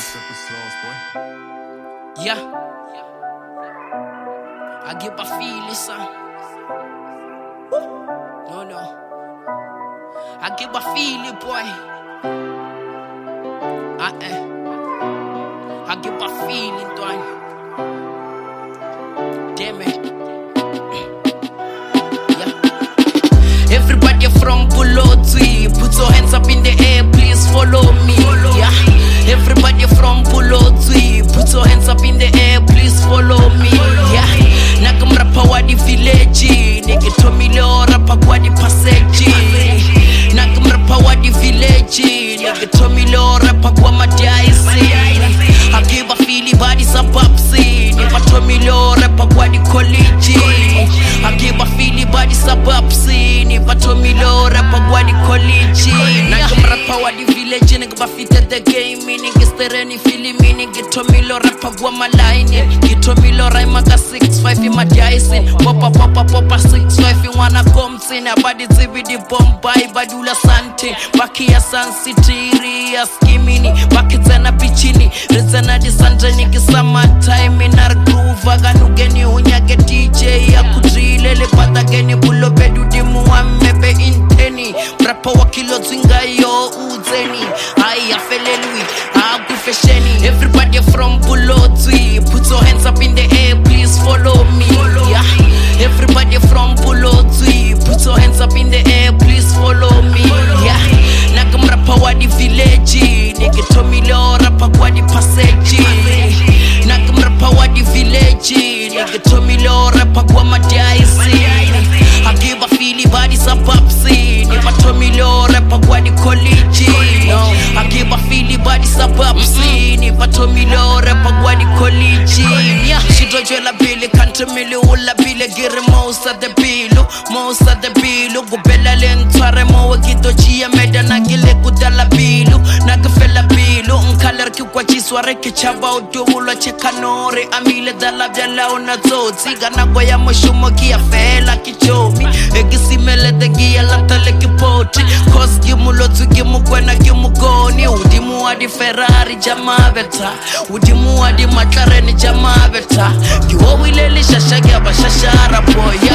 Yeah, I get my feelings, son. No, I get my feeling, boy. I get my feeling, boy. Damn it. Yeah. Everybody from Bulotui, put your hands up in the air, please follow me. Yeah. Everybody from Bulotui, put your hands up in the air, please follow me. Yeah. Nakamrapa wa di village, nigga Tommy Leo rapa kwa di passage. Nakamrapa wa di village, nigga Tommy Leo rapa kwa madiaisi. I give a feeling body some popsy, nigga Tommy Leo rapa kwa di college. I give a feeling body some popsy, nigga Tommy Leo rapa kwa di college. Nakamrapa wa di village, nigga bafita the game, nigga stereni feeling me, nigga Tommy Leo rapa kwa maline. Tommy Leo rhyme ka 6'5" in my dice. Popa 6'5" you wanna come sin. Abadi zibi di Bombay, badula sante. Baki ya Sun City, ya skimini. Baki zana pichini, rizana di santa niki summertime. Inar groove, aganugeni unyage DJ. Ya kudrile, le pata geni bulo bedu di muamebe inteni. Mrapa wa kilo zwinga yo uzeni. Aya felelui, agufesheni. Everybody from Bulotui, put your hands up in the air, please follow me. Yeah. Everybody from Bulotui, put your hands up in the air, please follow me. Yeah. Nakamrapa wa di village, nigga Tommy Leo rapa kwa di passage. Nakamrapa wa di village, nigga Tommy Leo rapa kwa madiaisi. I give a feeling body some popsy, nigga Tommy Leo rapa kwa di college. I give a feeling body some popsy, nigga Tommy Leo rapa kwa di college. Yeah. Shidojela bili kante mili ula bile giri most of the bilu Gubela lentware mowe gidoji ya meda na gile kudala bilu Nagafela bilu Mkaler kikwa jisware kichaba udulo chekanore Amile dala vyala unazozi Ganagwa ya moshumo kia fela kichomi Egisimele de gia latale kipoti Kos gimulotu gimugwena gimugoni Udimu wadi Ferrari jamaveta Udimu wadi McLaren jamaveta Giwo wileli shashagi abashashara boy.